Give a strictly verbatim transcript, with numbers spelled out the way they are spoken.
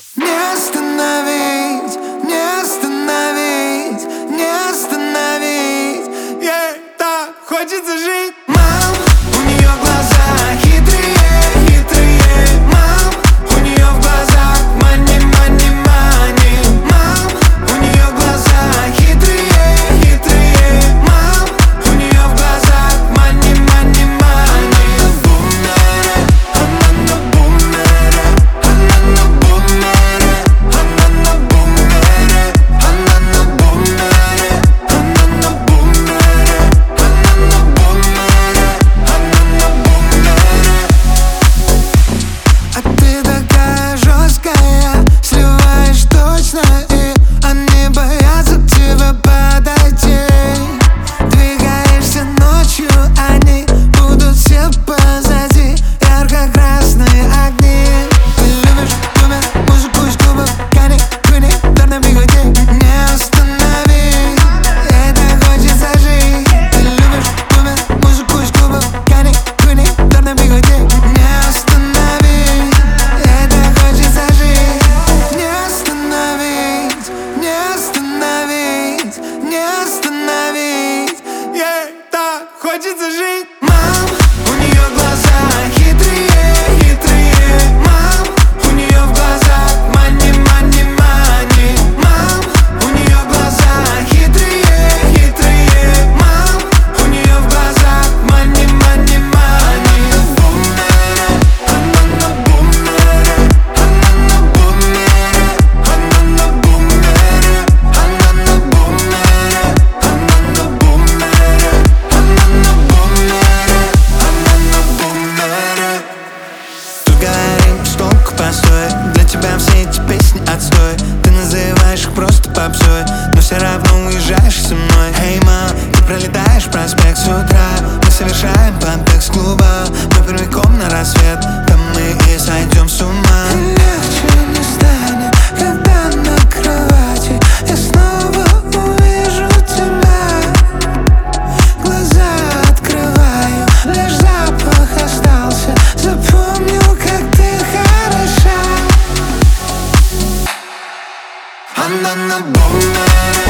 Не остановить, не остановить, не остановить. Ей так хочется жить. Мам, у нее глаза хитрые, хитрые. Мам, у нее в глазах мани, мани, мани. Мам, у нее глаза хитрые, хитрые. Мам, у нее в глазах мани, мани, мани. Она на бумере, она на бумере, она на бумере, она на бумере, она на бумере, она на бумере, она на бумере. А ты такая жесткая, сливаешь точно, и они боятся к тебе подойти. Двигаешься ночью, они будут все позади. Ярко-красные огни. Ты любишь бумер, музыку из клубов, Кани, Куни, Торна, Бигуди. Не остановить, ей так хочется жить. Ты любишь бумер, музыку из клубов, Кани, Куни, Торна, Бигуди. Не остановить, ей так хочется жить. Не остановить, не остановить, не остановить. Ей так хочется жить. Мам, у нее глаза хитрые, хитрые. Мам, у нее в глазах мани, мани, мани. Мам, у нее глаза хитрые, хитрые. Мам, у нее в глазах мани, мани, мани. Она на бумере, она на бумере, она на бумере, она на бумере, она на бумере, она на бумере, она на бумере. Тут говорим, столько постой. Для тебя все эти песни отстой. Ты называешь их просто попсой, но все равно уезжаешь со мной. Эй, мам, ты пролетаешь проспект с утра. Мы совершаем побег с клуба. Мы прямиком на рассвет, там мы и сойдем с ума. Легче не станет, когда на кровати я снова увижу тебя. Глаза открываю, лишь запах остался. Запомню, как ты хороша. Она на бумере.